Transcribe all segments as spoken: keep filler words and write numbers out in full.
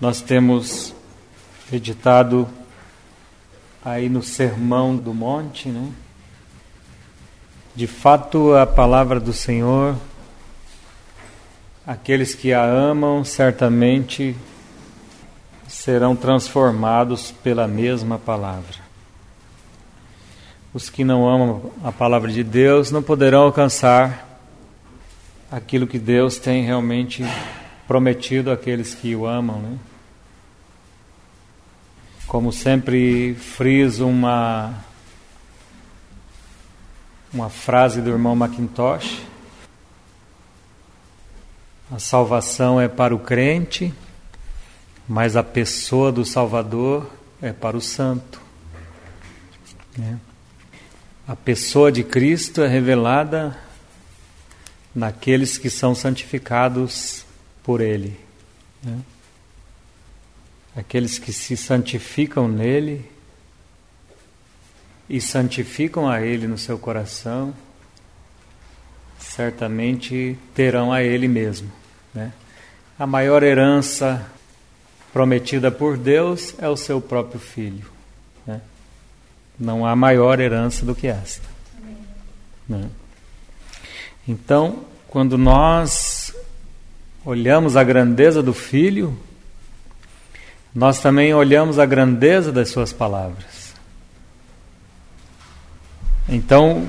Nós temos meditado aí no Sermão do Monte, né? De fato, a palavra do Senhor, aqueles que a amam certamente serão transformados pela mesma palavra. Os que não amam a palavra de Deus não poderão alcançar aquilo que Deus tem realmente prometido àqueles que o amam, né? Como sempre friso uma, uma frase do irmão Mackintosh: a salvação é para o crente, mas a pessoa do Salvador é para o santo. É. A pessoa de Cristo é revelada naqueles que são santificados por Ele, né? Aqueles que se santificam nele e santificam a Ele no seu coração, certamente terão a Ele mesmo, né? A maior herança prometida por Deus é o seu próprio Filho, né? Não há maior herança do que esta, né? Então, quando nós olhamos a grandeza do Filho, nós também olhamos a grandeza das suas palavras. Então,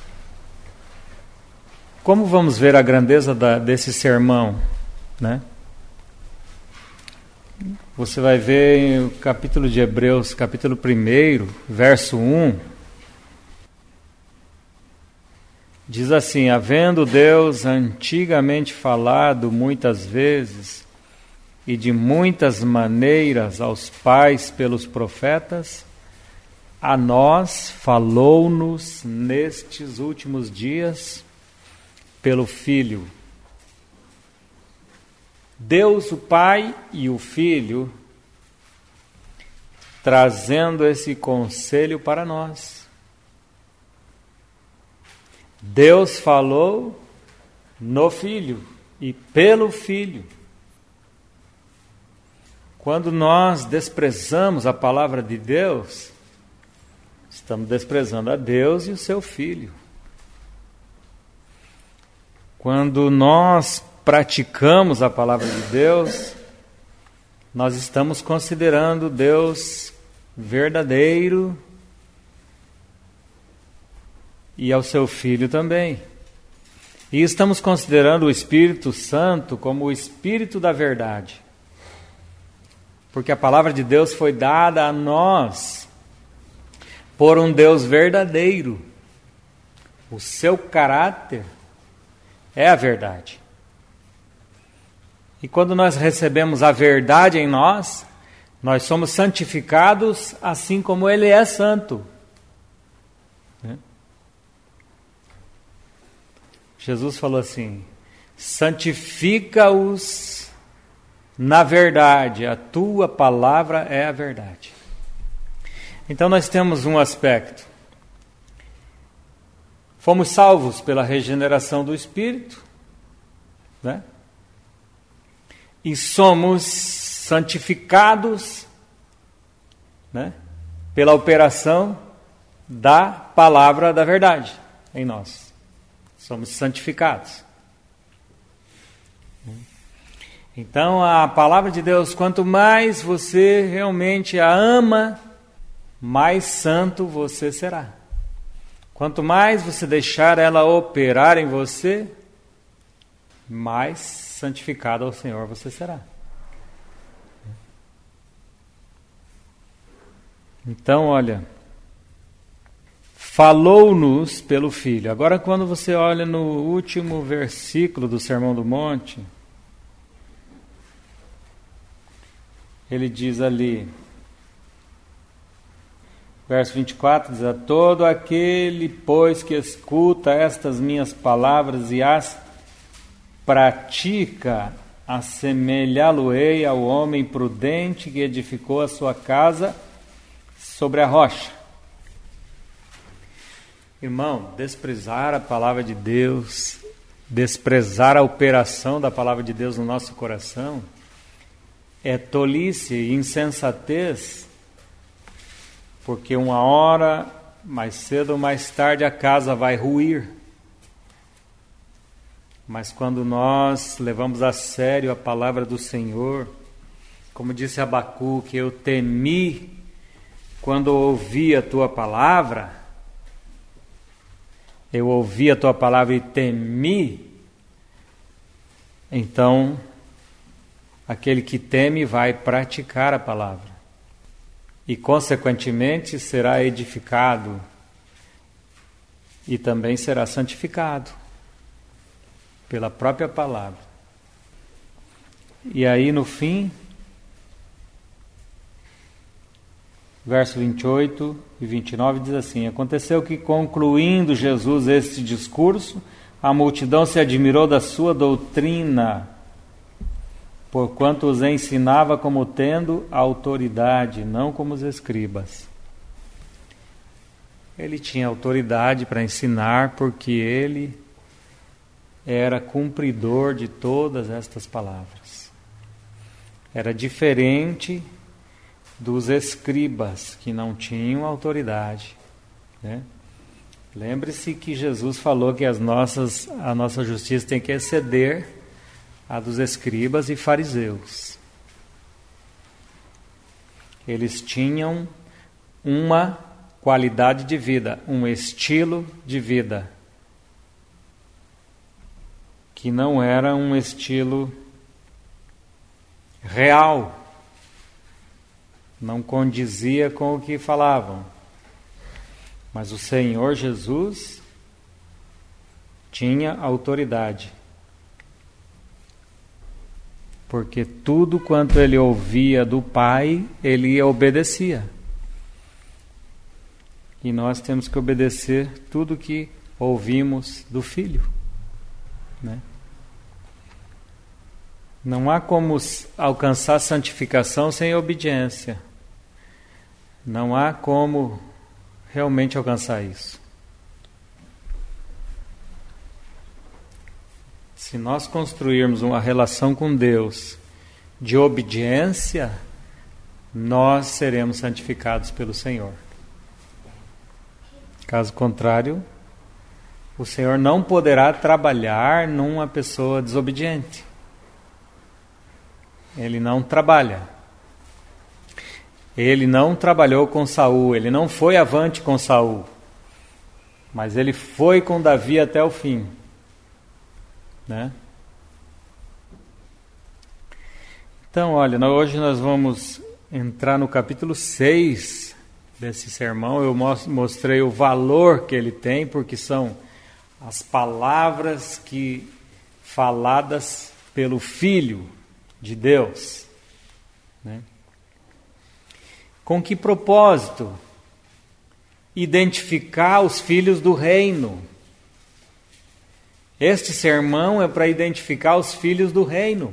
como vamos ver a grandeza da, desse sermão, né? Você vai ver o capítulo de Hebreus, capítulo um, verso um, diz assim: havendo Deus antigamente falado muitas vezes e de muitas maneiras aos pais pelos profetas, a nós falou-nos nestes últimos dias pelo Filho. Deus, o Pai e o Filho, trazendo esse conselho para nós. Deus falou no Filho e pelo Filho. Quando nós desprezamos a palavra de Deus, estamos desprezando a Deus e o seu Filho. Quando nós praticamos a palavra de Deus, nós estamos considerando Deus verdadeiro e ao seu Filho também. E estamos considerando o Espírito Santo como o Espírito da verdade. Porque a palavra de Deus foi dada a nós por um Deus verdadeiro. O seu caráter é a verdade. E quando nós recebemos a verdade em nós, nós somos santificados assim como Ele é santo. Jesus falou assim: santifica-os na verdade, a tua palavra é a verdade. Então nós temos um aspecto. Fomos salvos pela regeneração do Espírito, né? E somos santificados, né? Pela operação da palavra da verdade em nós. Somos santificados. Então, a palavra de Deus, quanto mais você realmente a ama, mais santo você será. Quanto mais você deixar ela operar em você, mais santificado ao Senhor você será. Então, olha, falou-nos pelo Filho. Agora, quando você olha no último versículo do Sermão do Monte, ele diz ali, verso vinte e quatro, diz: a todo aquele, pois, que escuta estas minhas palavras e as pratica, assemelhá-lo-ei ao homem prudente que edificou a sua casa sobre a rocha. Irmão, desprezar a palavra de Deus, desprezar a operação da palavra de Deus no nosso coração, é tolice e insensatez, porque uma hora, mais cedo ou mais tarde, a casa vai ruir. Mas quando nós levamos a sério a palavra do Senhor, como disse Abacuque, eu temi quando ouvi a tua palavra, eu ouvi a tua palavra e temi, então aquele que teme vai praticar a palavra e consequentemente será edificado e também será santificado pela própria palavra. E aí no fim, verso vinte e oito e vinte e nove diz assim: aconteceu que, concluindo Jesus este discurso, a multidão se admirou da sua doutrina, porquanto os ensinava como tendo autoridade, não como os escribas. Ele tinha autoridade para ensinar porque ele era cumpridor de todas estas palavras. Era diferente dos escribas, que não tinham autoridade, né? Lembre-se que Jesus falou que as nossas, a nossa justiça tem que exceder a dos escribas e fariseus. Eles tinham uma qualidade de vida, um estilo de vida, que não era um estilo real, não condizia com o que falavam. Mas o Senhor Jesus tinha autoridade, porque tudo quanto ele ouvia do Pai, ele obedecia. E nós temos que obedecer tudo que ouvimos do Filho, né? Não há como alcançar santificação sem obediência. Não há como realmente alcançar isso. Se nós construirmos uma relação com Deus de obediência, nós seremos santificados pelo Senhor. Caso contrário, o Senhor não poderá trabalhar numa pessoa desobediente. Ele não trabalha. Ele não trabalhou com Saul, ele não foi avante com Saul, mas ele foi com Davi até o fim, né? Então, olha, hoje nós vamos entrar no capítulo seis desse sermão. Eu mostrei o valor que ele tem, porque são as palavras que faladas pelo Filho de Deus, né? Com que propósito? Identificar os filhos do reino. Este sermão é para identificar os filhos do reino.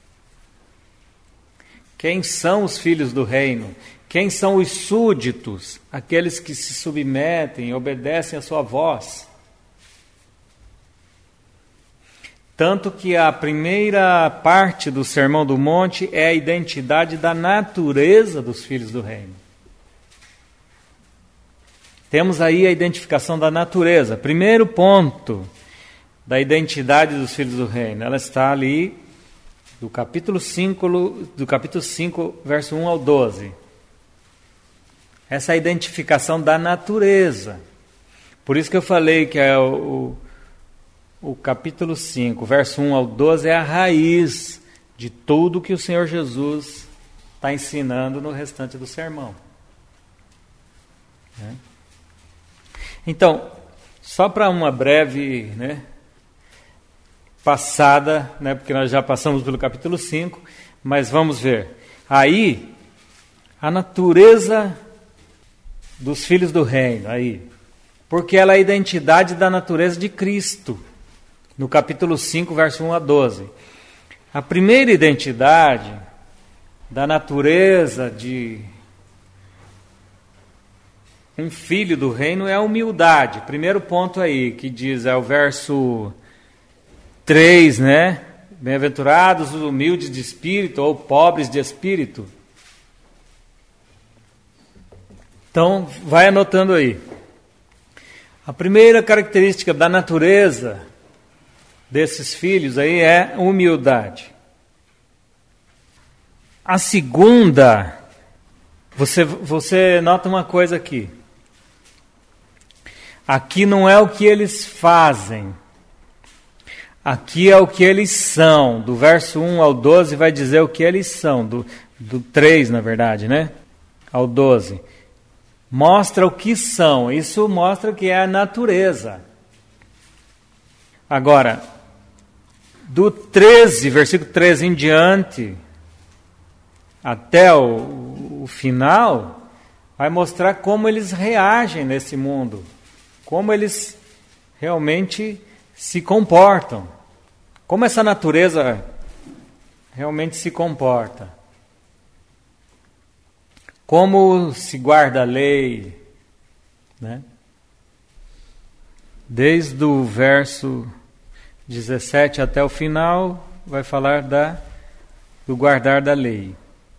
Quem são os filhos do reino? Quem são os súditos? Aqueles que se submetem e obedecem à sua voz. Tanto que a primeira parte do Sermão do Monte é a identidade da natureza dos filhos do reino. Temos aí a identificação da natureza. Primeiro ponto da identidade dos filhos do reino. Ela está ali do capítulo cinco, do capítulo cinco, verso um ao doze. Essa é a identificação da natureza. Por isso que eu falei que é o... O capítulo cinco, verso um ao doze, é a raiz de tudo que o Senhor Jesus está ensinando no restante do sermão. Né? Então, só para uma breve, né, passada, né, porque nós já passamos pelo capítulo cinco, mas vamos ver. Aí, a natureza dos filhos do reino, aí, porque ela é a identidade da natureza de Cristo. No capítulo cinco, verso um a doze. A primeira identidade da natureza de um filho do reino é a humildade. Primeiro ponto aí, que diz, é o verso três, né, Bem-aventurados os humildes de espírito ou pobres de espírito. Então, vai anotando aí. A primeira característica da natureza desses filhos aí é humildade. A segunda, você, você nota uma coisa aqui. Aqui não é o que eles fazem. Aqui é o que eles são. Do verso um ao doze vai dizer o que eles são. Do, do três, na verdade, né? Ao doze. Mostra o que são. Isso mostra que é a natureza. Agora, do treze, versículo treze em diante, até o, o final, vai mostrar como eles reagem nesse mundo. Como eles realmente se comportam. Como essa natureza realmente se comporta. Como se guarda a lei, né? Desde o verso dezessete até o final, vai falar da, do guardar da lei.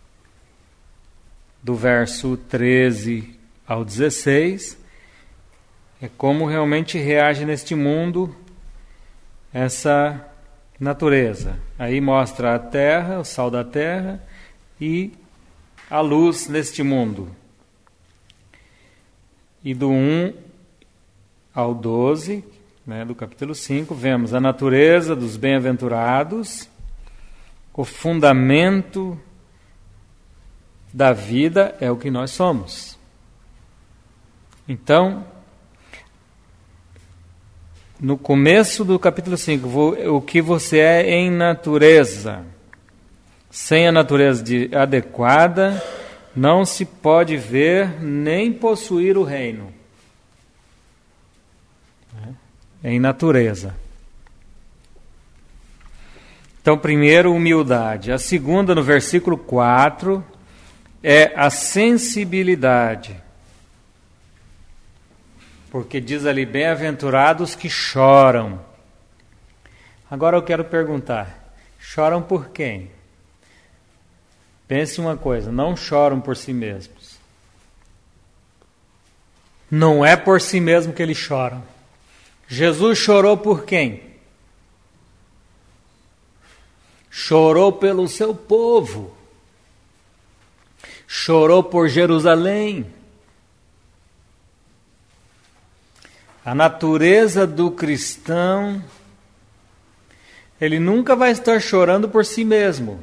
Do verso treze ao dezesseis, é como realmente reage neste mundo essa natureza. Aí mostra a terra, o sal da terra e a luz neste mundo. E do um ao doze, né, do capítulo cinco, vemos a natureza dos bem-aventurados, o fundamento da vida é o que nós somos. Então, no começo do capítulo cinco, o que você é em natureza. Sem a natureza de, adequada, não se pode ver nem possuir o reino. É em natureza. Então, primeiro, humildade. A segunda, no versículo quatro, é a sensibilidade. Porque diz ali, bem-aventurados que choram. Agora eu quero perguntar, choram por quem? Pense uma coisa, não choram por si mesmos. Não é por si mesmo que eles choram. Jesus chorou por quem? Chorou pelo seu povo. Chorou por Jerusalém. A natureza do cristão, ele nunca vai estar chorando por si mesmo.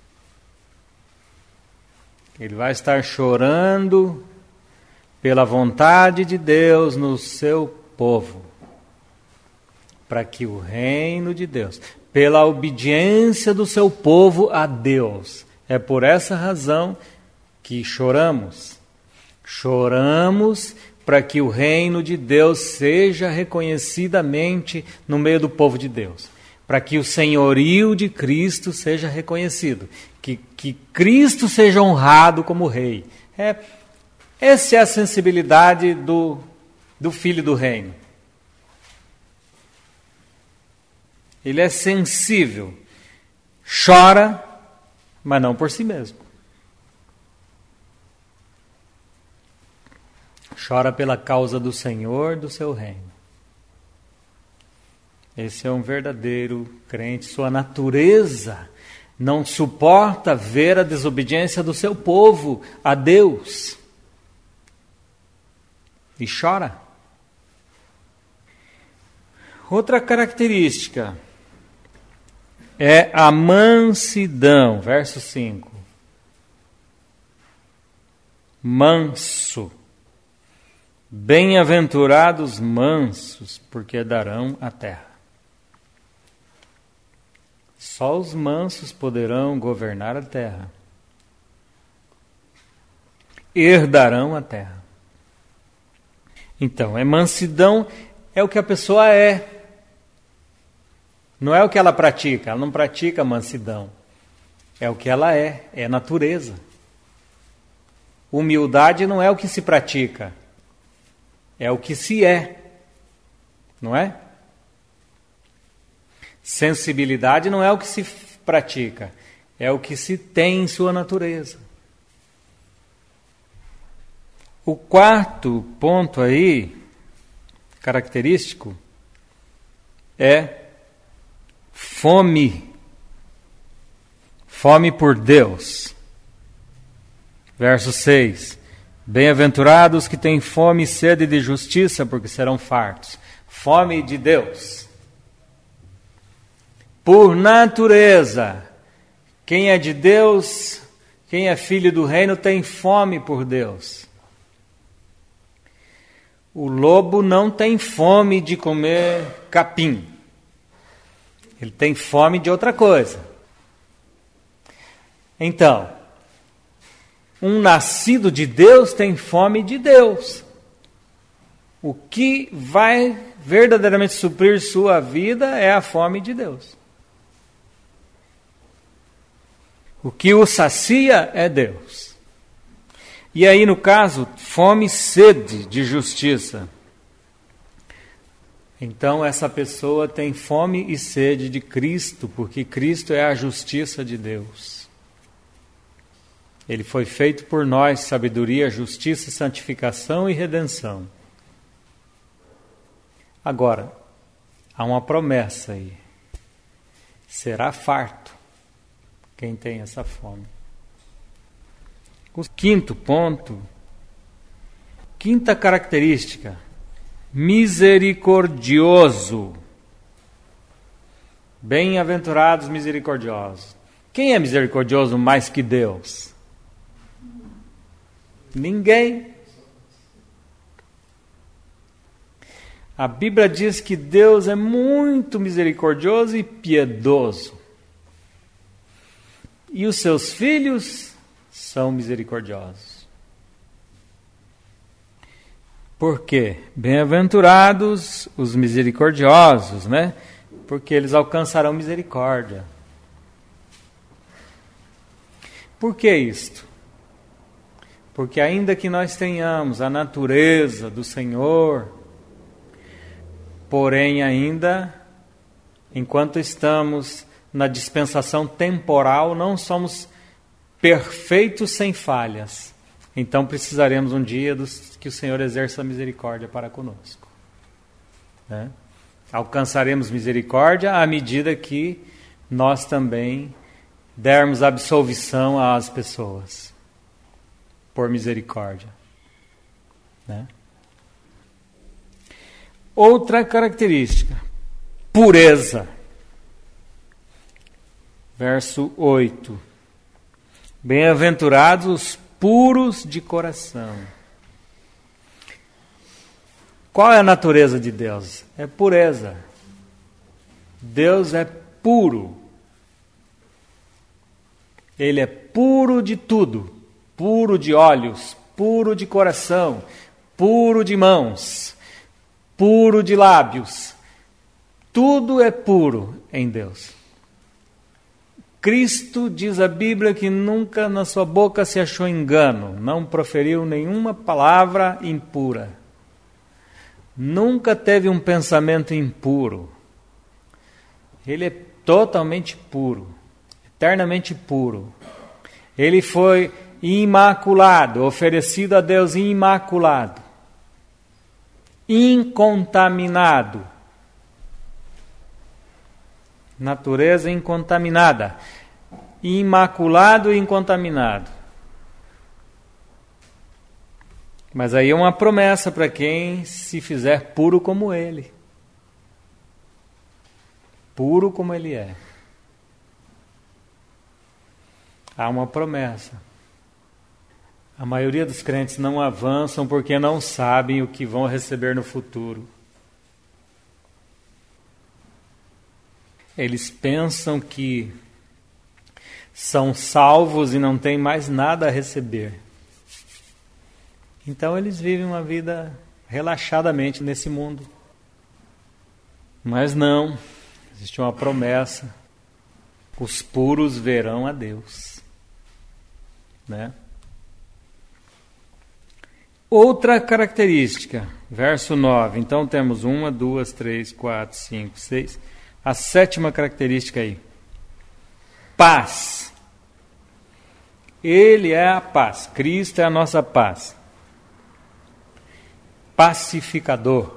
Ele vai estar chorando pela vontade de Deus no seu povo. Para que o reino de Deus, pela obediência do seu povo a Deus. É por essa razão que choramos. Choramos para que o reino de Deus seja reconhecidamente no meio do povo de Deus. Para que o senhorio de Cristo seja reconhecido. Que, que Cristo seja honrado como rei. É, essa é a sensibilidade do, do filho do reino. Ele é sensível. Chora, mas não por si mesmo. Chora pela causa do Senhor, do seu reino. Esse é um verdadeiro crente. Sua natureza não suporta ver a desobediência do seu povo a Deus. E chora. Outra característica é a mansidão. Verso cinco. Manso. Bem-aventurados mansos, porque herdarão a terra. Só os mansos poderão governar a terra. Herdarão a terra. Então, é mansidão, é o que a pessoa é. Não é o que ela pratica, ela não pratica mansidão. É o que ela é, é natureza. Humildade não é o que se pratica. É o que se é, não é? Sensibilidade não é o que se pratica, é o que se tem em sua natureza. O quarto ponto aí, característico, é fome. Fome por Deus. Verso seis. Bem-aventurados que têm fome e sede de justiça, porque serão fartos. Fome de Deus. Por natureza, quem é de Deus, quem é filho do reino, tem fome por Deus. O lobo não tem fome de comer capim. Ele tem fome de outra coisa. Então, um nascido de Deus tem fome de Deus. O que vai verdadeiramente suprir sua vida é a fome de Deus. O que o sacia é Deus. E aí, no caso, fome e sede de justiça. Então, essa pessoa tem fome e sede de Cristo, porque Cristo é a justiça de Deus. Ele foi feito por nós, sabedoria, justiça, santificação e redenção. Agora, há uma promessa aí. Será farto quem tem essa fome. O quinto ponto, quinta característica, misericordioso. Bem-aventurados misericordiosos. Quem é misericordioso mais que Deus? Ninguém. A Bíblia diz que Deus é muito misericordioso e piedoso. E os seus filhos são misericordiosos. Por quê? Bem-aventurados os misericordiosos, né? Porque eles alcançarão misericórdia. Por que isto? Porque ainda que nós tenhamos a natureza do Senhor, porém ainda, enquanto estamos na dispensação temporal, não somos perfeitos sem falhas. Então precisaremos um dia dos, que o Senhor exerça misericórdia para conosco. Né? Alcançaremos misericórdia à medida que nós também dermos absolvição às pessoas. Por misericórdia. Né? Outra característica, pureza. Verso oito. Bem-aventurados os puros de coração. Qual é a natureza de Deus? É pureza. Deus é puro. Ele é puro de tudo. Puro de olhos, puro de coração, puro de mãos, puro de lábios. Tudo é puro em Deus. Cristo, diz a Bíblia, que nunca na sua boca se achou engano, não proferiu nenhuma palavra impura. Nunca teve um pensamento impuro. Ele é totalmente puro, eternamente puro. Ele foi imaculado, oferecido a Deus imaculado, incontaminado, natureza incontaminada, imaculado e incontaminado. Mas aí é uma promessa para quem se fizer puro como Ele, puro como Ele é. Há uma promessa. A maioria dos crentes não avançam porque não sabem o que vão receber no futuro. Eles pensam que são salvos e não têm mais nada a receber. Então eles vivem uma vida relaxadamente nesse mundo. Mas não, existe uma promessa. Os puros verão a Deus. Né? Outra característica, verso nove. Então temos uma, duas, três, quatro, cinco, seis. a sétima característica aí. Paz. Ele é a paz. Cristo é a nossa paz. Pacificador.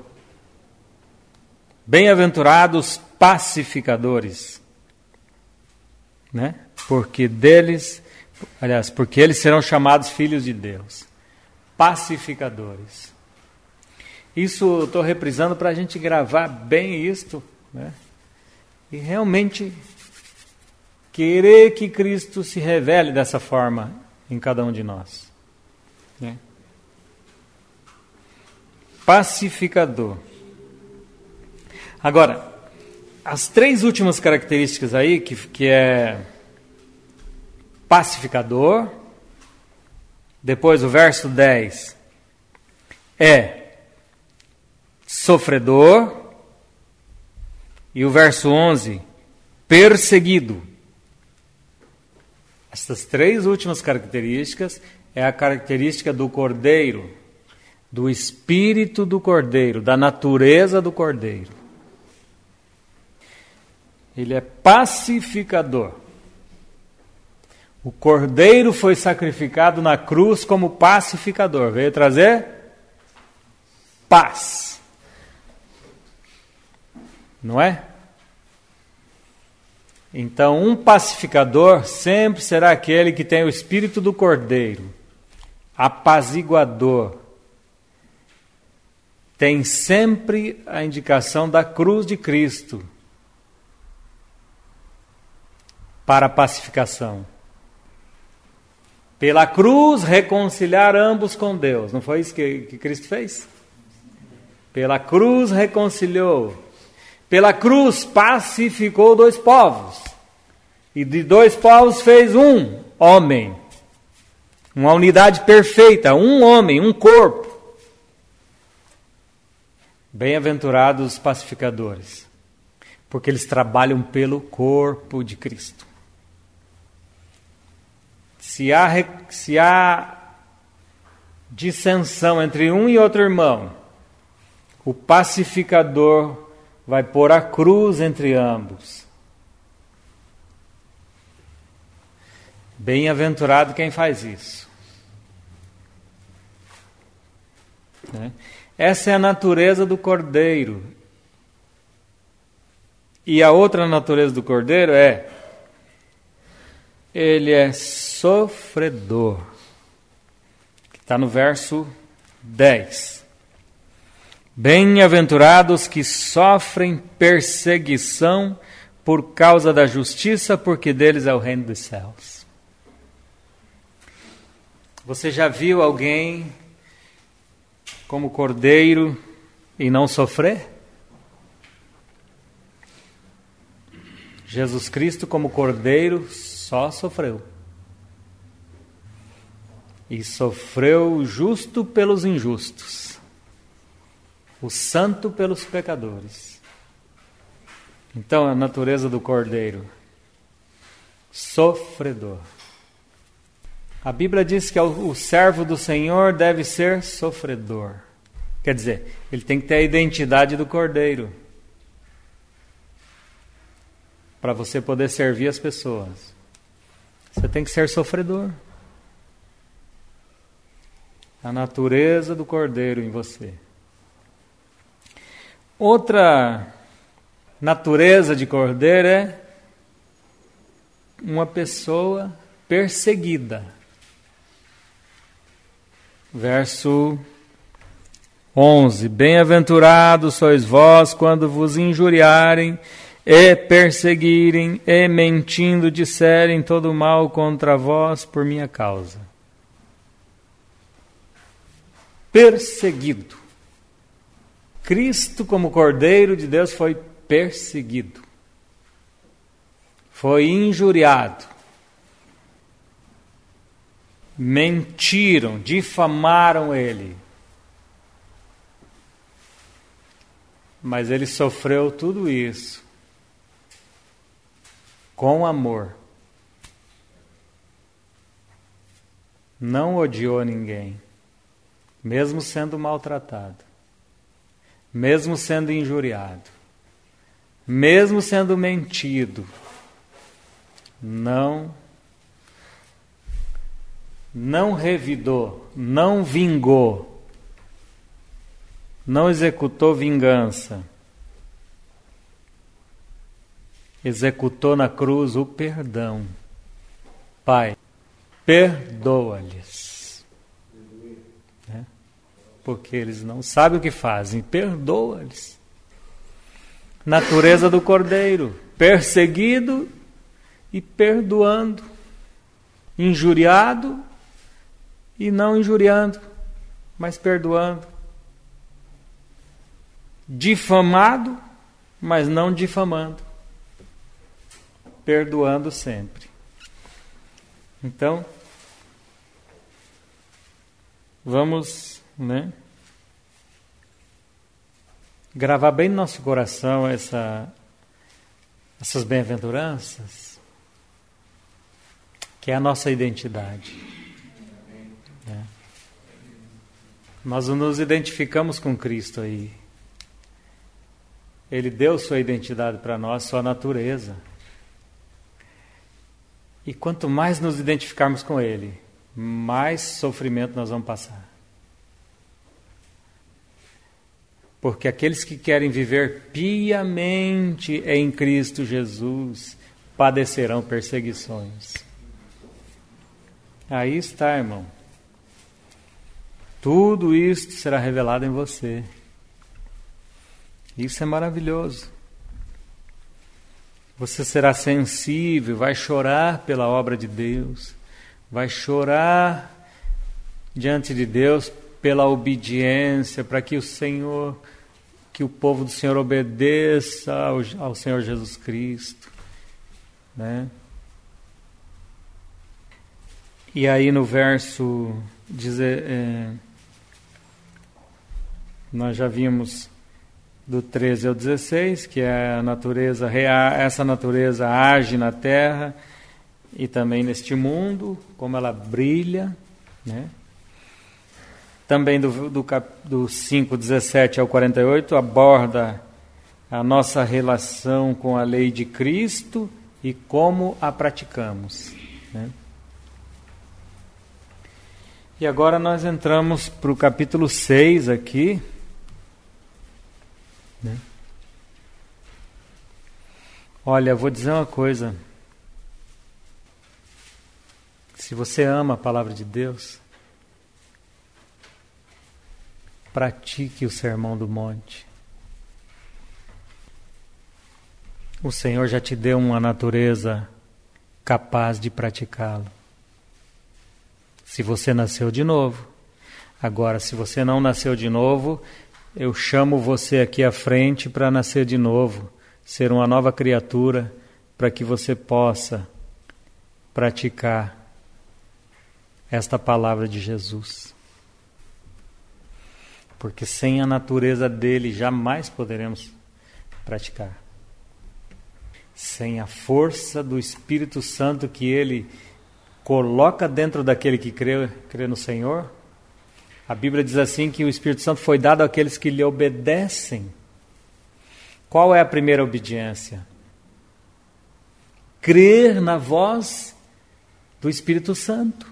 Bem-aventurados pacificadores, né? Porque deles, aliás, porque eles serão chamados filhos de Deus. Pacificadores. Isso eu estou reprisando para a gente gravar bem isto, né? E realmente querer que Cristo se revele dessa forma em cada um de nós, né? Pacificador. Agora, as três últimas características aí, que, que é pacificador, depois o verso dez é sofredor, e o verso onze, perseguido. Essas três últimas características é a característica do cordeiro, do espírito do cordeiro, da natureza do cordeiro. Ele é pacificador. O cordeiro foi sacrificado na cruz como pacificador. Veio trazer paz. Não é? Então, um pacificador sempre será aquele que tem o espírito do cordeiro, apaziguador. Tem sempre a indicação da cruz de Cristo para a pacificação. Pela cruz, reconciliar ambos com Deus. Não foi isso que, que Cristo fez? Pela cruz, reconciliou. Pela cruz, pacificou dois povos. E de dois povos fez um homem. Uma unidade perfeita. Um homem, um corpo. Bem-aventurados os pacificadores, porque eles trabalham pelo corpo de Cristo. Se há, se há dissensão entre um e outro irmão, o pacificador vai pôr a cruz entre ambos. Bem-aventurado quem faz isso. Né? Essa é a natureza do cordeiro. E a outra natureza do cordeiro é: ele é sofredor. Está no verso dez. Bem-aventurados que sofrem perseguição por causa da justiça, porque deles é o reino dos céus. Você já viu alguém como cordeiro e não sofrer? Jesus Cristo, como cordeiro, só sofreu. E sofreu o justo pelos injustos, o santo pelos pecadores. Então, a natureza do cordeiro, sofredor. A Bíblia diz que o servo do Senhor deve ser sofredor. Quer dizer, ele tem que ter a identidade do cordeiro, para você poder servir as pessoas. Você tem que ser sofredor. A natureza do cordeiro em você. Outra natureza de cordeiro é uma pessoa perseguida. Verso onze. Bem-aventurados sois vós quando vos injuriarem e perseguirem e mentindo disserem todo mal contra vós por minha causa. Perseguido. Cristo, como Cordeiro de Deus, foi perseguido. Foi injuriado. Mentiram, difamaram ele. Mas ele sofreu tudo isso com amor. Não odiou ninguém, mesmo sendo maltratado, mesmo sendo injuriado. mesmo sendo mentido, não, não revidou, não vingou, não executou vingança, executou na cruz o perdão. Pai, perdoa-lhes, né? Porque eles não sabem o que fazem, perdoa-lhes. Natureza do Cordeiro, perseguido e perdoando, injuriado e não injuriando, mas perdoando, difamado, mas não difamando, perdoando sempre. Então, vamos, né, gravar bem no nosso coração essa, essas bem-aventuranças, que é a nossa identidade. Né? Nós nos identificamos com Cristo aí. Ele deu sua identidade para nós, sua natureza. E quanto mais nos identificarmos com Ele, mais sofrimento nós vamos passar. Porque aqueles que querem viver piamente em Cristo Jesus padecerão perseguições. Aí está, irmão. Tudo isto será revelado em você. Isso é maravilhoso. Você será sensível, vai chorar pela obra de Deus, vai chorar diante de Deus pela obediência, para que o Senhor, que o povo do Senhor obedeça ao, ao Senhor Jesus Cristo, né? E aí no verso, dizer, é, nós já vimos do treze ao dezesseis, que é a natureza real, essa natureza age na terra e também neste mundo, como ela brilha, né? Também do, do, do cinco, dezessete ao quarenta e oito aborda a nossa relação com a lei de Cristo e como a praticamos, né? E agora nós entramos para o capítulo seis aqui, né? Olha, vou dizer uma coisa. Se você ama a palavra de Deus, pratique o Sermão do Monte. O Senhor já te deu uma natureza capaz de praticá-lo. Se você nasceu de novo. Agora, se você não nasceu de novo, eu chamo você aqui à frente para nascer de novo, ser uma nova criatura, para que você possa praticar esta palavra de Jesus. Porque sem a natureza dele jamais poderemos praticar. Sem a força do Espírito Santo que ele coloca dentro daquele que crê, crê no Senhor. A Bíblia diz assim que o Espírito Santo foi dado àqueles que lhe obedecem. Qual é a primeira obediência? Crer na voz do Espírito Santo.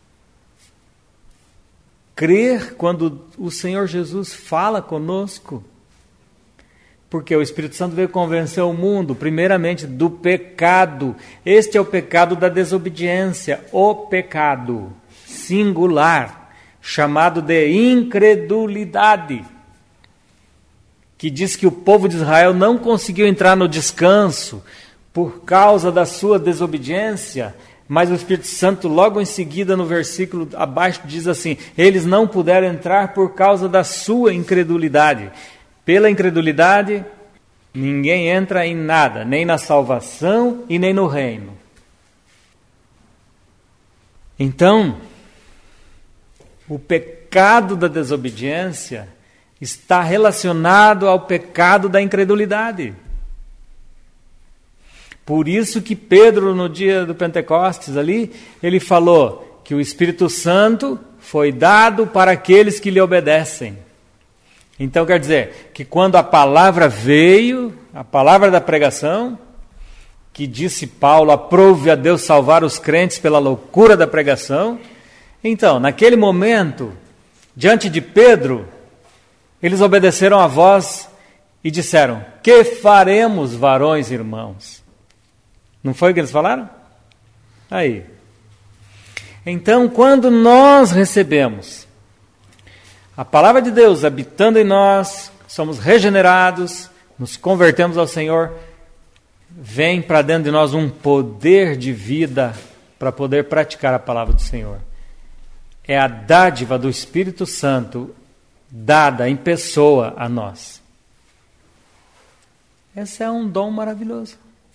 Crer quando o Senhor Jesus fala conosco. Porque o Espírito Santo veio convencer o mundo, primeiramente, do pecado. Este é o pecado da desobediência, o pecado singular, chamado de incredulidade, que diz que o povo de Israel não conseguiu entrar no descanso por causa da sua desobediência, mas o Espírito Santo logo em seguida no versículo abaixo diz assim, eles não puderam entrar por causa da sua incredulidade. Pela incredulidade, ninguém entra em nada, nem na salvação e nem no reino. Então, o pecado da desobediência está relacionado ao pecado da incredulidade. Por isso que Pedro, no dia do Pentecostes ali, ele falou que o Espírito Santo foi dado para aqueles que lhe obedecem. Então quer dizer que quando a palavra veio, a palavra da pregação, que disse Paulo, aprove a Deus salvar os crentes pela loucura da pregação. Então, naquele momento, diante de Pedro, eles obedeceram a voz e disseram: que faremos, varões e irmãos? Não foi o que eles falaram? Aí. Então, quando nós recebemos a palavra de Deus habitando em nós, somos regenerados, nos convertemos ao Senhor, vem para dentro de nós um poder de vida para poder praticar a palavra do Senhor. É a dádiva do Espírito Santo dada em pessoa a nós. Esse é um dom maravilhoso.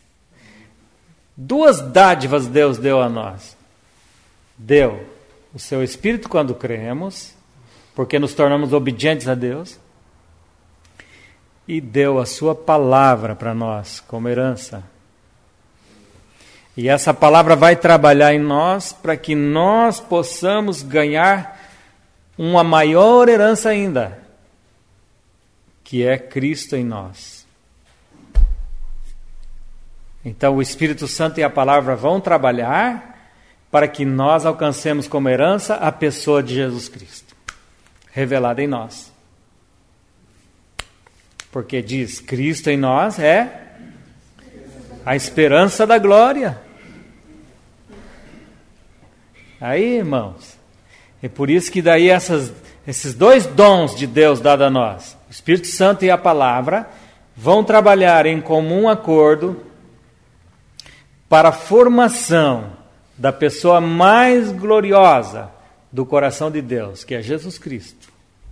Duas dádivas Deus deu a nós. Deu o seu Espírito quando cremos, porque nos tornamos obedientes a Deus, e deu a sua palavra para nós como herança. E essa palavra vai trabalhar em nós para que nós possamos ganhar uma maior herança ainda, que é Cristo em nós. Então o Espírito Santo e a palavra vão trabalhar para que nós alcancemos como herança a pessoa de Jesus Cristo, revelada em nós. Porque diz, Cristo em nós é a esperança da glória. Aí, irmãos, é por isso que daí essas, esses dois dons de Deus dados a nós, o Espírito Santo e a palavra, vão trabalhar em comum acordo para a formação da pessoa mais gloriosa do coração de Deus, que é Jesus Cristo.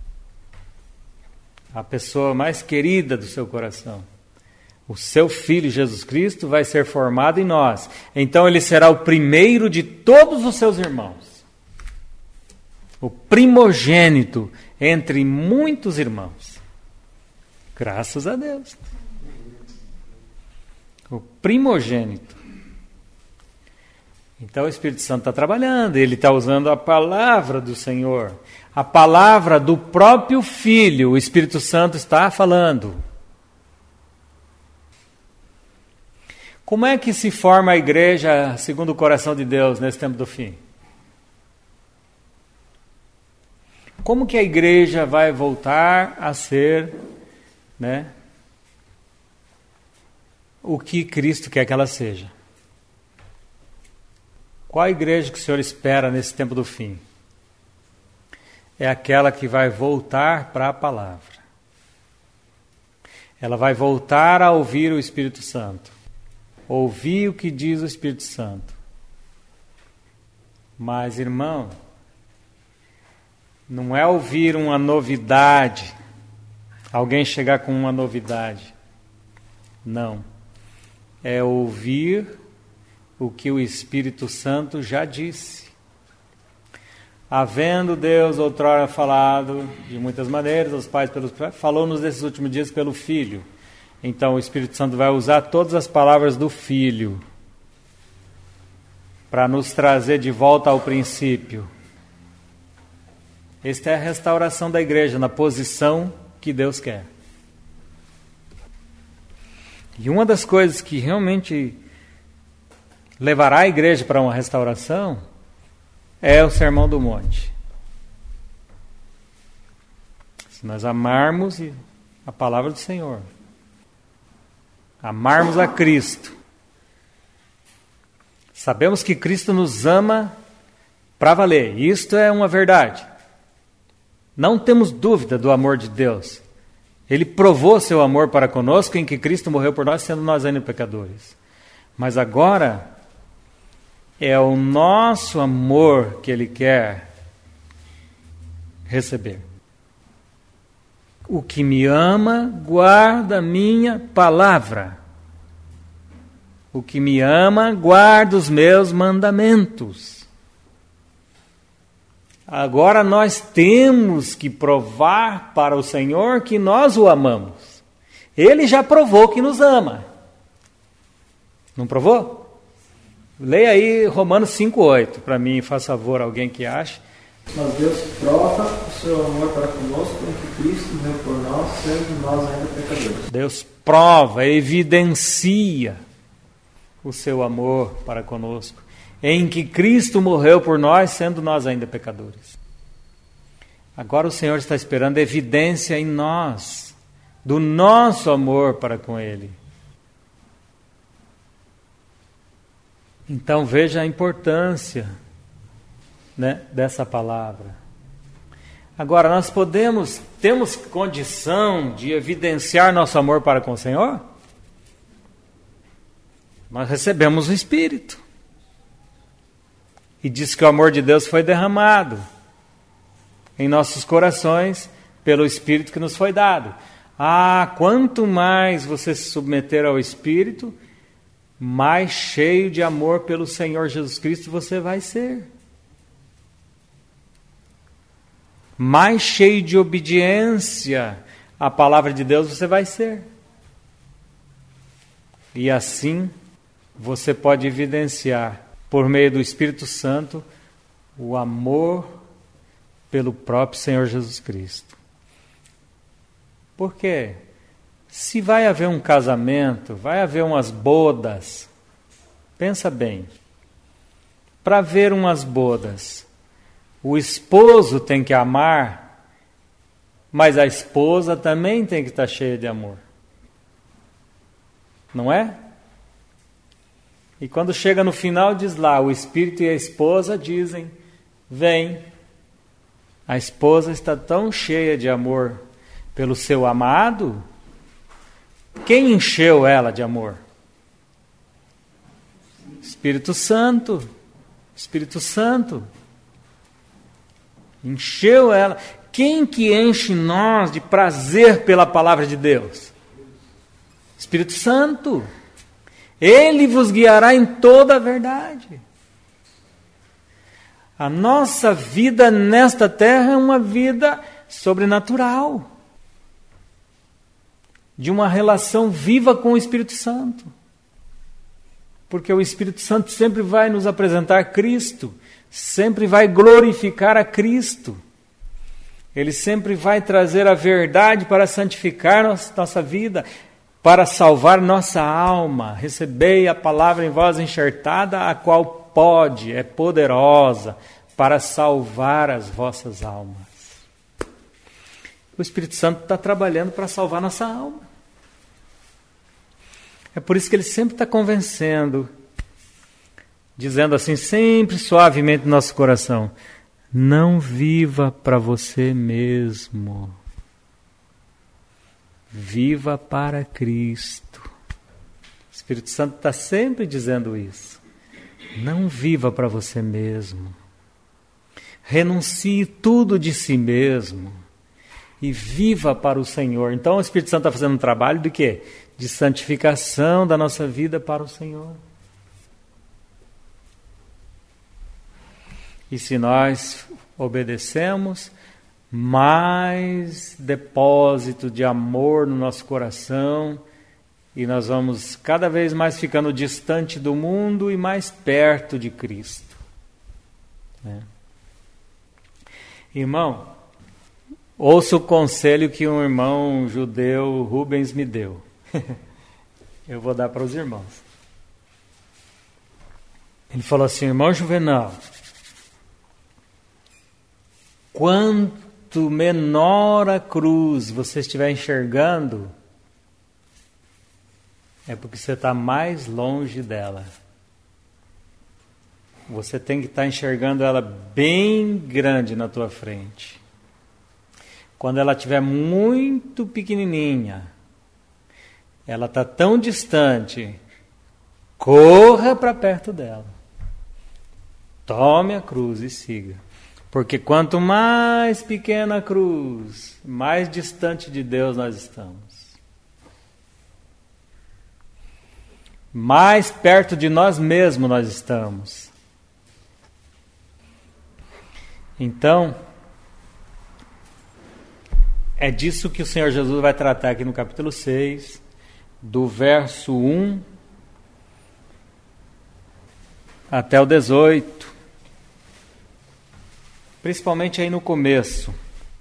A pessoa mais querida do seu coração. O seu Filho Jesus Cristo vai ser formado em nós. Então ele será o primeiro de todos os seus irmãos. O primogênito entre muitos irmãos. Graças a Deus. O primogênito. Então o Espírito Santo está trabalhando, ele está usando a palavra do Senhor, a palavra do próprio Filho, o Espírito Santo está falando. Como é que se forma a igreja segundo o coração de Deus nesse tempo do fim? Como que a igreja vai voltar a ser, né, o que Cristo quer que ela seja? Qual a igreja que o Senhor espera nesse tempo do fim? É aquela que vai voltar para a palavra. Ela vai voltar a ouvir o Espírito Santo. Ouvir o que diz o Espírito Santo. Mas, irmão, não é ouvir uma novidade. Alguém chegar com uma novidade. Não. É ouvir o que o Espírito Santo já disse. Havendo Deus outrora falado de muitas maneiras, os pais pelos falou-nos nesses últimos dias pelo Filho. Então o Espírito Santo vai usar todas as palavras do Filho para nos trazer de volta ao princípio. Esta é a restauração da igreja na posição que Deus quer. E uma das coisas que realmente levará a igreja para uma restauração é o Sermão do Monte. Se nós amarmos a palavra do Senhor, amarmos a Cristo, sabemos que Cristo nos ama para valer. Isto é uma verdade. Não temos dúvida do amor de Deus. Ele provou seu amor para conosco em que Cristo morreu por nós, sendo nós ainda pecadores. Mas agora é o nosso amor que Ele quer receber. O que me ama, guarda a minha palavra. O que me ama, guarda os meus mandamentos. Agora nós temos que provar para o Senhor que nós o amamos. Ele já provou que nos ama. Não provou? Leia aí Romanos cinco, oito, para mim, faz favor, alguém que ache. Mas Deus prova o seu amor para conosco em que Cristo morreu por nós, sendo nós ainda pecadores. Deus prova, evidencia o seu amor para conosco, em que Cristo morreu por nós, sendo nós ainda pecadores. Agora o Senhor está esperando evidência em nós, do nosso amor para com Ele. Então veja a importância, né, dessa palavra. Agora, nós podemos, temos condição de evidenciar nosso amor para com o Senhor? Nós recebemos o Espírito. E diz que o amor de Deus foi derramado em nossos corações pelo Espírito que nos foi dado. Ah, quanto mais você se submeter ao Espírito, mais cheio de amor pelo Senhor Jesus Cristo você vai ser. Mais cheio de obediência à palavra de Deus você vai ser. E assim você pode evidenciar, por meio do Espírito Santo, o amor pelo próprio Senhor Jesus Cristo. Por quê? Se vai haver um casamento, vai haver umas bodas, pensa bem, para haver umas bodas, o esposo tem que amar, mas a esposa também tem que estar cheia de amor. Não é? E quando chega no final, diz lá, o Espírito e a esposa dizem, vem. A esposa está tão cheia de amor pelo seu amado. Quem encheu ela de amor? Espírito Santo. Espírito Santo. Encheu ela. Quem que enche nós de prazer pela palavra de Deus? Espírito Santo. Ele vos guiará em toda a verdade. A nossa vida nesta terra é uma vida sobrenatural, de uma relação viva com o Espírito Santo. Porque o Espírito Santo sempre vai nos apresentar Cristo, sempre vai glorificar a Cristo. Ele sempre vai trazer a verdade para santificar nossa vida, para salvar nossa alma. Recebei a palavra em vós enxertada, a qual pode, é poderosa, para salvar as vossas almas. O Espírito Santo está trabalhando para salvar nossa alma. É por isso que ele sempre está convencendo, dizendo assim, sempre suavemente no nosso coração, não viva para você mesmo. Viva para Cristo. O Espírito Santo está sempre dizendo isso. Não viva para você mesmo. Renuncie tudo de si mesmo e viva para o Senhor. Então o Espírito Santo está fazendo um trabalho de quê? De santificação da nossa vida para o Senhor. E se nós obedecemos, mais depósito de amor no nosso coração, e nós vamos cada vez mais ficando distante do mundo e mais perto de Cristo. Né? Irmão, ouça o conselho que um irmão judeu, Rubens, me deu. Eu vou dar para os irmãos. Ele falou assim, irmão Juvenal, quanto menor a cruz você estiver enxergando, é porque você está mais longe dela. Você tem que estar enxergando ela bem grande na tua frente. Quando ela estiver muito pequenininha, ela está tão distante, corra para perto dela. Tome a cruz e siga. Porque quanto mais pequena a cruz, mais distante de Deus nós estamos. Mais perto de nós mesmos nós estamos. Então, é disso que o Senhor Jesus vai tratar aqui no capítulo seis, do verso um até o dezoito. principalmente aí no começo.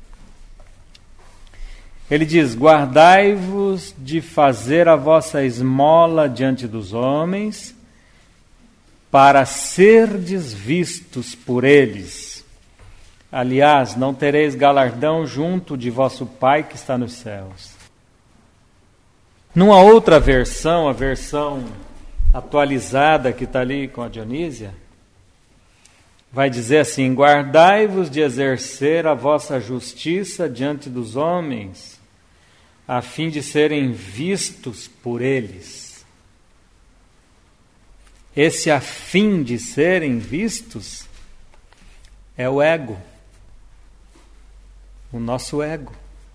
Ele diz: guardai-vos de fazer a vossa esmola diante dos homens, para serdes vistos por eles. Aliás, não tereis galardão junto de vosso Pai que está nos céus. Numa outra versão, a versão atualizada que está ali com a Dionísia, vai dizer assim: guardai-vos de exercer a vossa justiça diante dos homens, a fim de serem vistos por eles. Esse a fim de serem vistos é o ego, o nosso ego,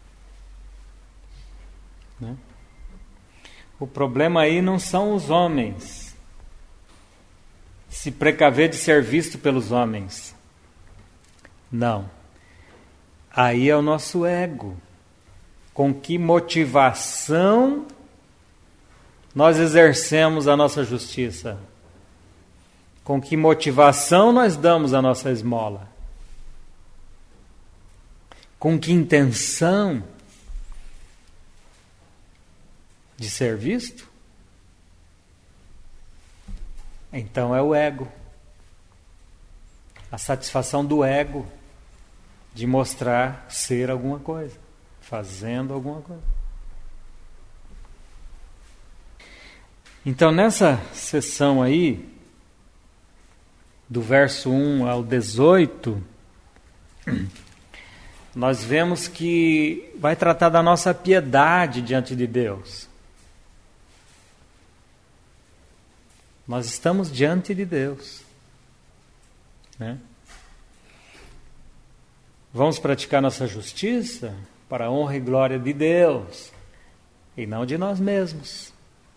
né? O problema aí não são os homens, se precaver de ser visto pelos homens. Não. Aí é o nosso ego. Com que motivação nós exercemos a nossa justiça? Com que motivação nós damos a nossa esmola? Com que intenção de ser visto? Então é o ego. A satisfação do ego de mostrar ser alguma coisa, fazendo alguma coisa. Então nessa sessão aí, do verso um ao dezoito, nós vemos que vai tratar da nossa piedade diante de Deus. Nós estamos diante de Deus, né? Vamos praticar nossa justiça para a honra e glória de Deus, e não de nós mesmos.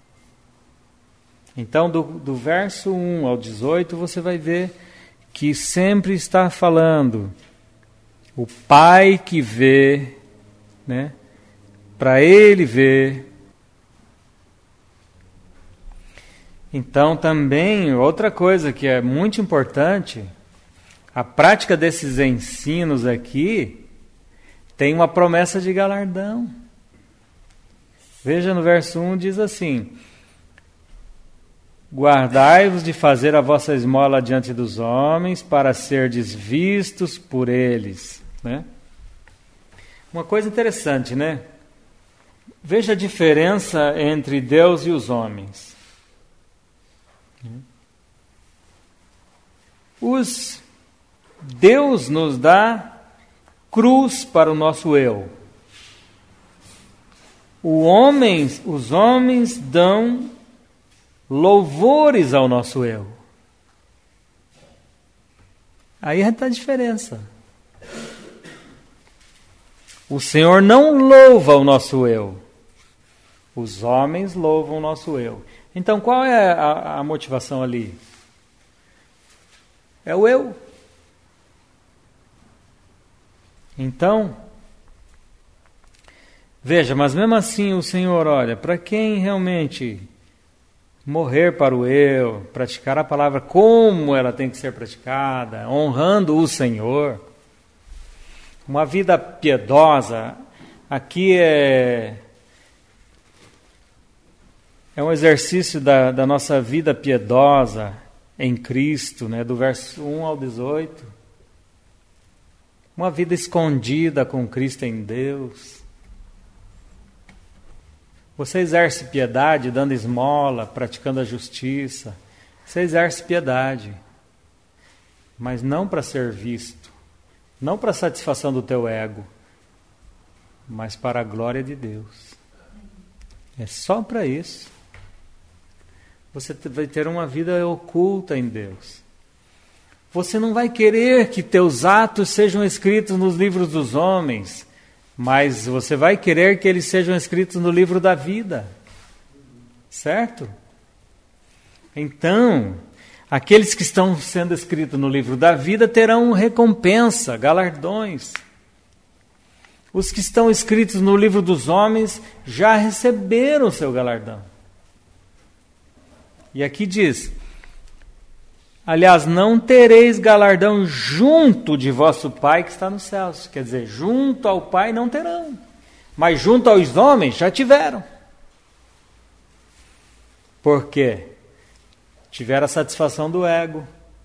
Então, do, do verso um ao dezoito, você vai ver que sempre está falando o Pai que vê, né? Para Ele ver. Então, também, outra coisa que é muito importante, a prática desses ensinos aqui tem uma promessa de galardão. Veja no verso um, diz assim: guardai-vos de fazer a vossa esmola diante dos homens, para serdes vistos por eles. Né? Uma coisa interessante, né? Veja a diferença entre Deus e os homens. Os Deus nos dá cruz para o nosso eu. O homem, os homens dão louvores ao nosso eu. Aí está a diferença. O Senhor não louva o nosso eu. Os homens louvam o nosso eu. Então, qual é a, a motivação ali? É o eu. Então, veja, mas mesmo assim o Senhor olha, para quem realmente morrer para o eu, praticar a palavra como ela tem que ser praticada, honrando o Senhor, uma vida piedosa, aqui é... É um exercício da, da nossa vida piedosa em Cristo, né? Do verso um ao dezoito. Uma vida escondida com Cristo em Deus. Você exerce piedade dando esmola, praticando a justiça. Você exerce piedade, mas não para ser visto, não para a satisfação do teu ego, mas para a glória de Deus. É só para isso. Você vai ter uma vida oculta em Deus. Você não vai querer que teus atos sejam escritos nos livros dos homens, mas você vai querer que eles sejam escritos no livro da vida. Certo? Então, aqueles que estão sendo escritos no livro da vida terão recompensa, galardões. Os que estão escritos no livro dos homens já receberam o seu galardão. E aqui diz: Aliás, não tereis galardão junto de vosso Pai que está nos céus. Quer dizer, junto ao Pai não terão, mas junto aos homens já tiveram. Por quê? Tiveram a satisfação do ego.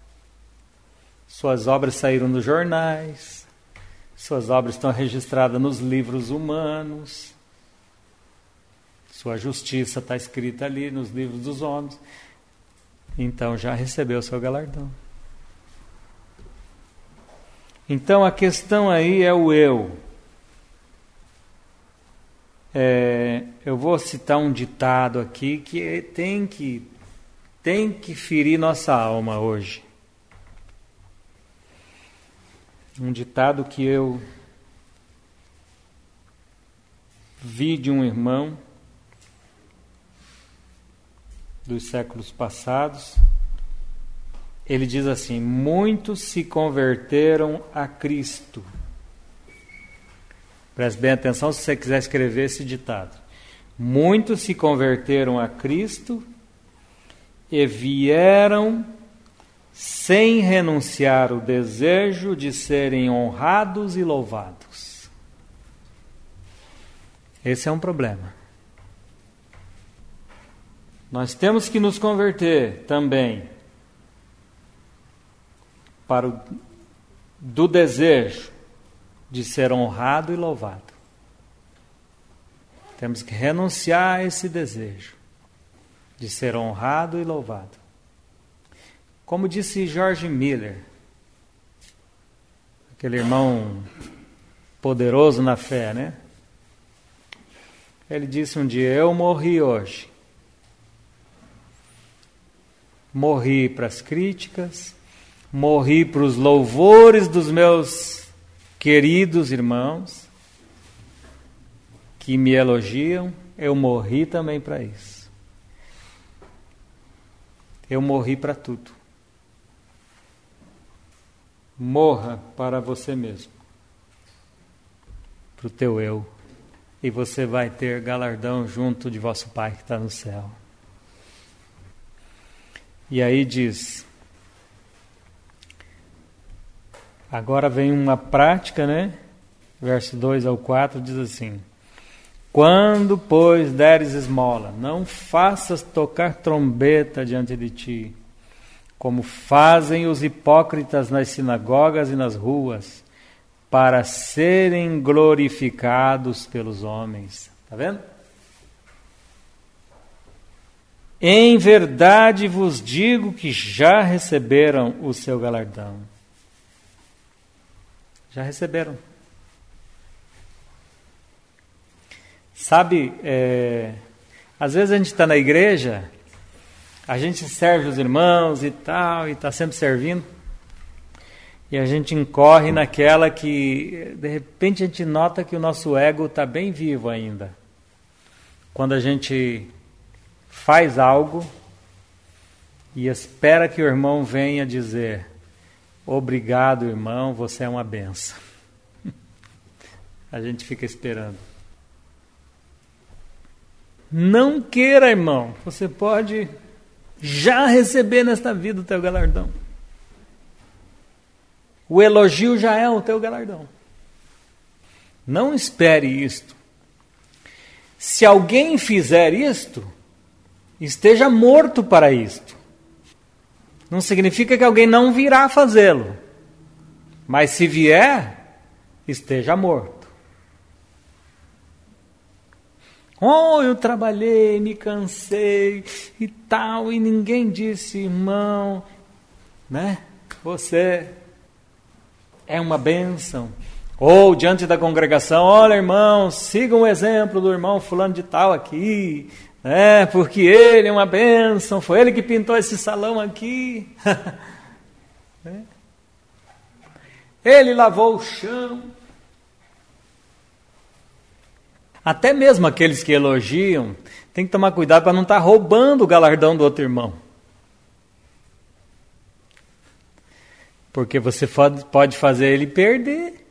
Suas obras saíram nos jornais. Suas obras estão registradas nos livros humanos. Sua justiça está escrita ali nos livros dos homens. Então já recebeu o seu galardão. Então a questão aí é o eu. É, eu vou citar um ditado aqui que tem que, tem que ferir nossa alma hoje. Um ditado que eu vi de um irmão dos séculos passados. Ele diz assim: muitos se converteram a Cristo. Preste bem atenção se você quiser escrever esse ditado. Muitos se converteram a Cristo e vieram sem renunciar o desejo de serem honrados e louvados. Esse é um problema. Nós temos que nos converter também para o do desejo de ser honrado e louvado. Temos que renunciar a esse desejo de ser honrado e louvado. Como disse George Miller, aquele irmão poderoso na fé, né? Ele disse um dia: eu morri hoje. Morri para as críticas, morri para os louvores dos meus queridos irmãos que me elogiam, eu morri também para isso. Eu morri para tudo. Morra para você mesmo, para o teu eu, e você vai ter galardão junto de vosso Pai que está no céu. E aí diz, agora vem uma prática, né? Verso dois ao quatro diz assim: quando, pois, deres esmola, não faças tocar trombeta diante de ti, como fazem os hipócritas nas sinagogas e nas ruas, para serem glorificados pelos homens. Está vendo? Em verdade vos digo que já receberam o seu galardão. Já receberam. Sabe, é, às vezes a gente está na igreja, a gente serve os irmãos e tal, e está sempre servindo, e a gente incorre naquela que, de repente, a gente nota que o nosso ego está bem vivo ainda. Quando a gente faz algo e espera que o irmão venha dizer: obrigado, irmão, você é uma benção. A gente fica esperando. Não queira, irmão, você pode já receber nesta vida o teu galardão. O elogio já é o teu galardão. Não espere isto. Se alguém fizer isto, esteja morto para isto. Não significa que alguém não virá fazê-lo, mas se vier, esteja morto. Oh, eu trabalhei, me cansei e tal, e ninguém disse: irmão, né? Você é uma bênção. Ou diante da congregação: olha, irmão, sigam o exemplo do irmão fulano de tal aqui, né? Porque ele é uma bênção, foi ele que pintou esse salão aqui. Ele lavou o chão. Até mesmo aqueles que elogiam, tem que tomar cuidado para não estar roubando o galardão do outro irmão. Porque você pode fazer ele perder.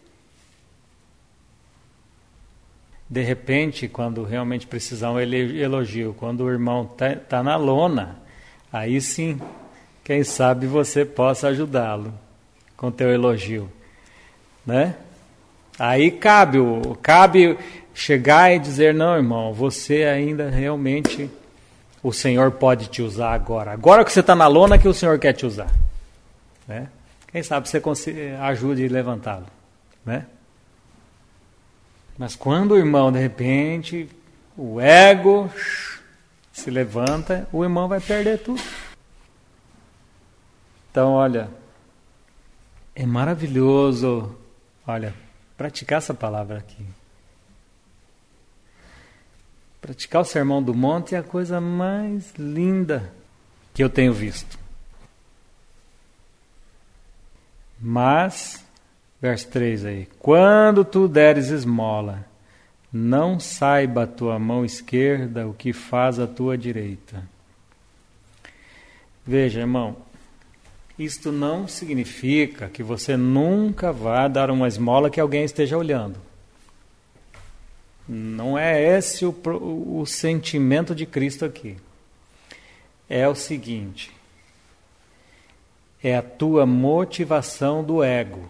De repente, quando realmente precisar um elogio, quando o irmão está tá na lona, aí sim, quem sabe você possa ajudá-lo com teu elogio, né? Aí cabe, cabe chegar e dizer, não, irmão, você ainda realmente, o Senhor pode te usar agora. Agora que você está na lona que o Senhor quer te usar, né? Quem sabe você ajude a levantá-lo, né? Mas quando o irmão, de repente, o ego se levanta, o irmão vai perder tudo. Então, olha, é maravilhoso, olha, praticar essa palavra aqui. Praticar o Sermão do Monte é a coisa mais linda que eu tenho visto. Mas, verso três aí, quando tu deres esmola, não saiba a tua mão esquerda o que faz a tua direita. Veja, irmão, isto não significa que você nunca vá dar uma esmola que alguém esteja olhando. Não é esse o, o sentimento de Cristo aqui. É o seguinte, é a tua motivação do ego.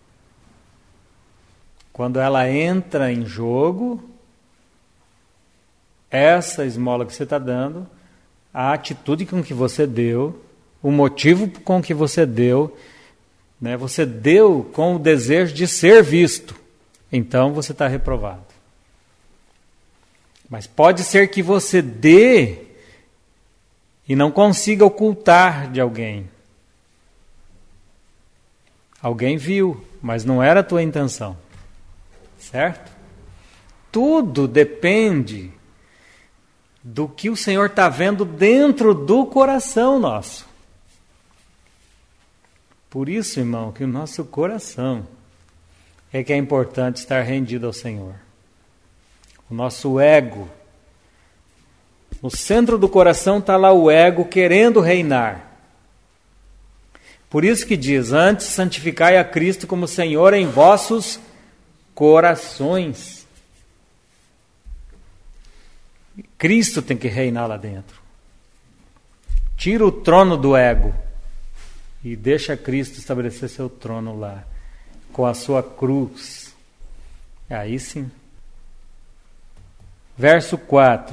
Quando ela entra em jogo, essa esmola que você está dando, a atitude com que você deu, o motivo com que você deu, né, você deu com o desejo de ser visto, então você está reprovado. Mas pode ser que você dê e não consiga ocultar de alguém. Alguém viu, mas não era a tua intenção. Certo? Tudo depende do que o Senhor está vendo dentro do coração nosso. Por isso, irmão, que o nosso coração é que é importante estar rendido ao Senhor. O nosso ego. No centro do coração está lá o ego querendo reinar. Por isso que diz, antes santificai a Cristo como Senhor em vossos corações. Cristo tem que reinar lá dentro. Tira o trono do ego e deixa Cristo estabelecer seu trono lá, com a sua cruz. Aí sim. Verso quatro.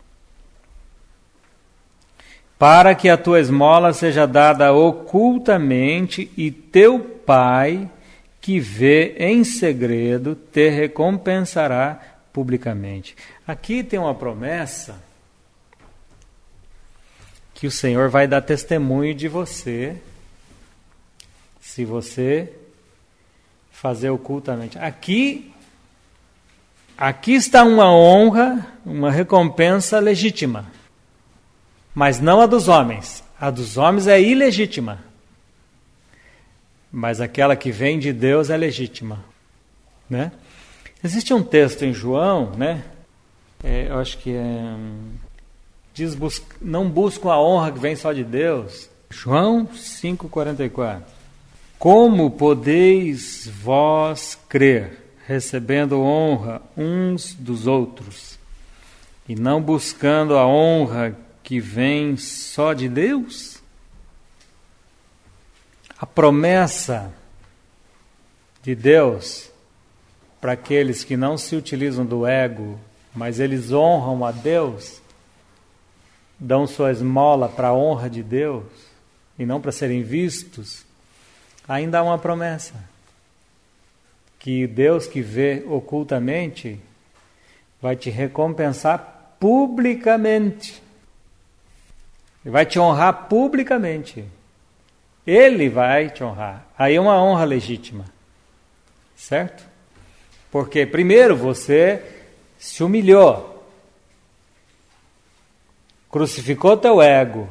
Para que a tua esmola seja dada ocultamente e teu Pai, que vê em segredo, te recompensará publicamente. Aqui tem uma promessa que o Senhor vai dar testemunho de você, se você fazer ocultamente. Aqui, aqui está uma honra, uma recompensa legítima, mas não a dos homens. A dos homens é ilegítima. Mas aquela que vem de Deus é legítima, né? Existe um texto em João, né? É, eu acho que é, diz, bus, não buscam a honra que vem só de Deus. João cinco, quarenta e quatro. Como podeis vós crer, recebendo honra uns dos outros, e não buscando a honra que vem só de Deus? A promessa de Deus para aqueles que não se utilizam do ego, mas eles honram a Deus, dão sua esmola para a honra de Deus e não para serem vistos, ainda há uma promessa que Deus que vê ocultamente vai te recompensar publicamente. Ele vai te honrar publicamente. Ele vai te honrar. Aí é uma honra legítima. Certo? Porque primeiro você se humilhou. Crucificou teu ego.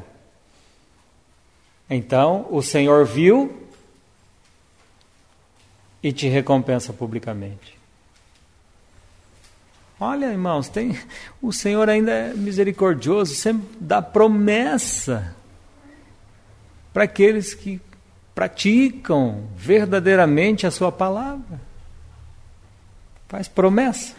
Então o Senhor viu e te recompensa publicamente. Olha, irmãos, tem, o Senhor ainda é misericordioso, sempre dá promessa para aqueles que praticam verdadeiramente a sua palavra. Faz promessa.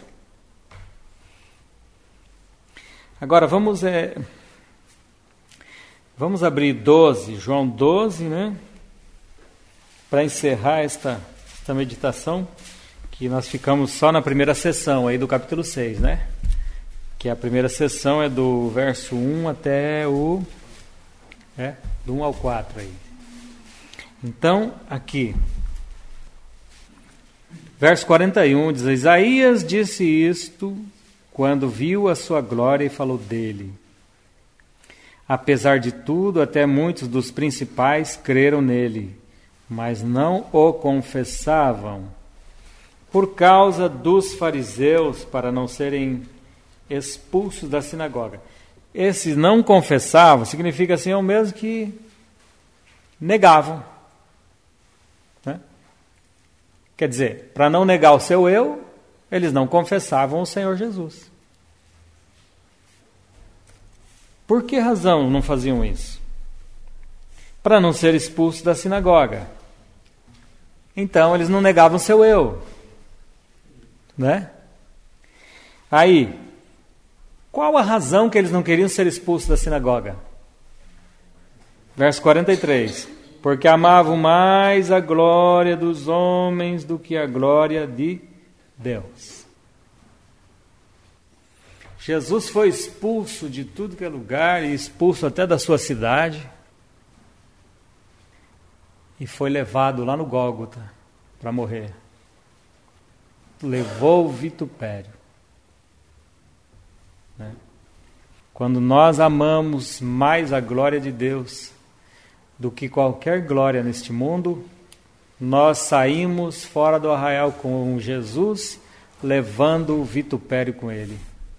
Agora vamos, é, Vamos abrir doze, João doze, né? Para encerrar esta, esta meditação, que nós ficamos só na primeira sessão aí do capítulo seis, né? Que a primeira sessão é do verso um até o... É, do um ao quatro aí. Então, aqui... Verso quarenta e um diz: Isaías disse isto quando viu a sua glória e falou dele. Apesar de tudo, até muitos dos principais creram nele, mas não o confessavam, por causa dos fariseus, para não serem expulsos da sinagoga. Esses não confessavam significa assim, é o mesmo que negavam. Quer dizer, para não negar o seu eu, eles não confessavam o Senhor Jesus. Por que razão não faziam isso? Para não ser expulsos da sinagoga. Então, eles não negavam o seu eu. Né? Aí, qual a razão que eles não queriam ser expulsos da sinagoga? Verso quarenta e três. Porque amavam mais a glória dos homens do que a glória de Deus. Jesus foi expulso de tudo que é lugar, e expulso até da sua cidade, e foi levado lá no Gólgota para morrer. Levou o vitupério. Né? Quando nós amamos mais a glória de Deus do que qualquer glória neste mundo, nós saímos fora do arraial com Jesus, levando o vitupério com ele.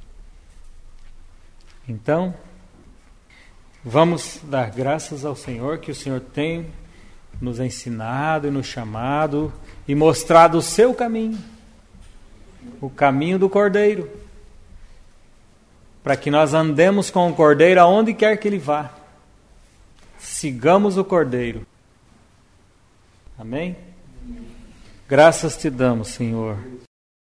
Então, vamos dar graças ao Senhor, que o Senhor tem nos ensinado e nos chamado e mostrado o seu caminho, o caminho do Cordeiro, para que nós andemos com o Cordeiro aonde quer que ele vá. Sigamos o Cordeiro. Amém? Graças te damos, Senhor.